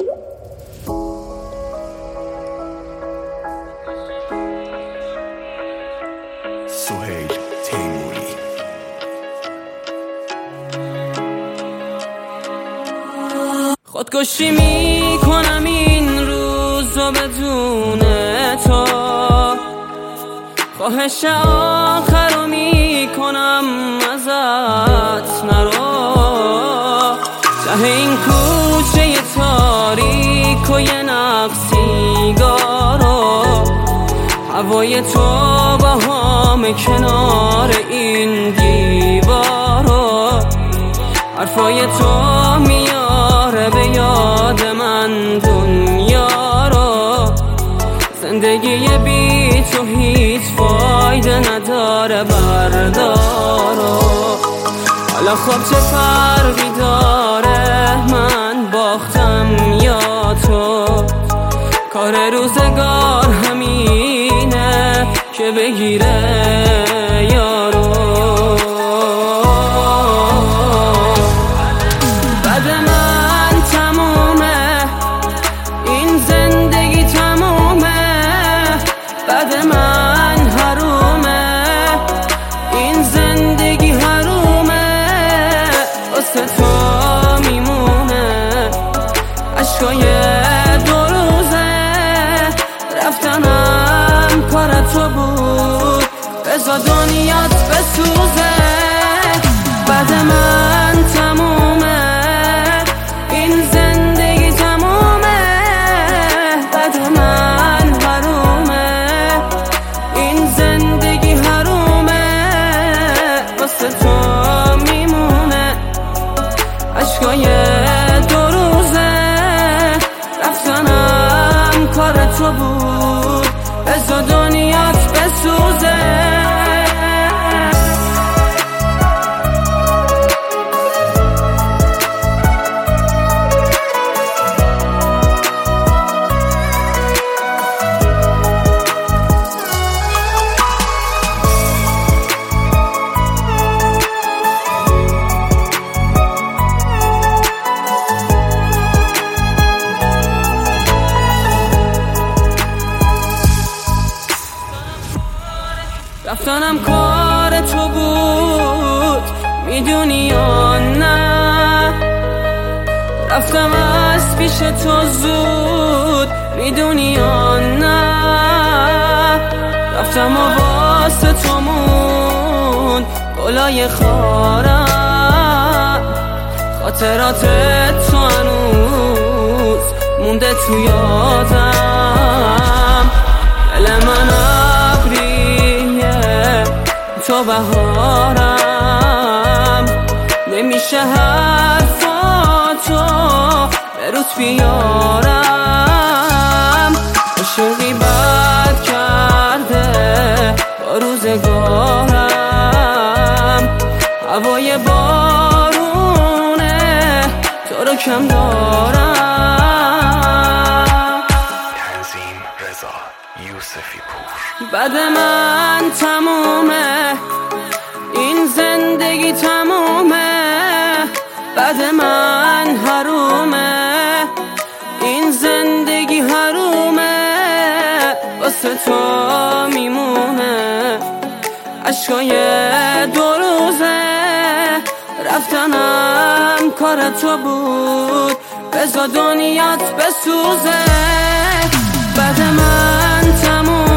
سهیل تیموری. خودکشی میکنم این روزو بدون تو، خواهش آخرو میکنم ازت نرو. ته این کوچه تاریک و یه نقص سیگارو، هوای تو با هم کنار این دیوارو، حرفای تو میاره به یاد من دنیا رو. زندگی بی تو هیچ فایده نداره، بردارو. حالا خب چه فرقی داره من باختم یا تو؟ کار روزگار همینه که بگیره یارو. بعد من تمومه این زندگی، تمومه بعد من حرومه این زندگی، حرومه واسه تو میمونه عشقای دو روزه. رفتنم کار تو بود، بذار دنیات بسوزه. بعد من تمومه این زندگی، تمومه بعد من حرومه این زندگی، حرومه واسه تو میمونه عشقای دو روزه. رفتنم کار تو بود، بذار دنیات بسوزه. رفتنم کار تو بود، میدونی یا نه؟ رفتم از پیش تو زود، میدونی یا نه؟ رفتم و واسه تو موند گلای خارم. خاطرات تو هنوز مونده تو یادم. دل من تو بهارم، نمیشه حرفاتو به روت بیارم. عشقی بد کرده با روزگارم، هوای بارونه تو رو کم دارم. تنظیم رضا یوسفی پور. بعد من تمومه این زندگی، تمومه بعد من حرومه این زندگی، حرومه واسه تو میمونه عشقای دو روزه. رفتنم کار تو بود، بذار دنیات بسوزه. بعد من تمومه